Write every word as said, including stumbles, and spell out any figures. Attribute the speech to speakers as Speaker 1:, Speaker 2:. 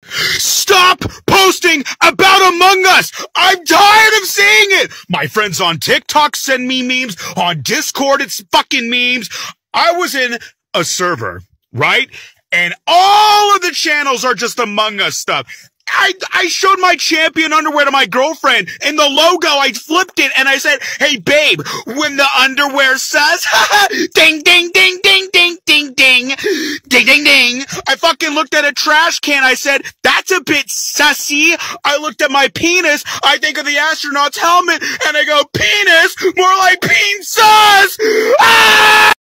Speaker 1: Stop posting about Among Us! I'm tired of seeing it! My friends on TikTok send me memes. On Discord, it's fucking memes. I was in a server, right? And all of the channels are just Among Us stuff. I, I showed my champion underwear to my girlfriend, and the logo, I flipped it, and I said, hey, babe, when the underwear says, ding, ding, ding, ding, ding, ding, ding, ding, ding, ding. I fucking looked at a trash can, I said, that's a bit sussy. I looked at my penis, I think of the astronaut's helmet, and I go, penis, more like peen sus! Ah!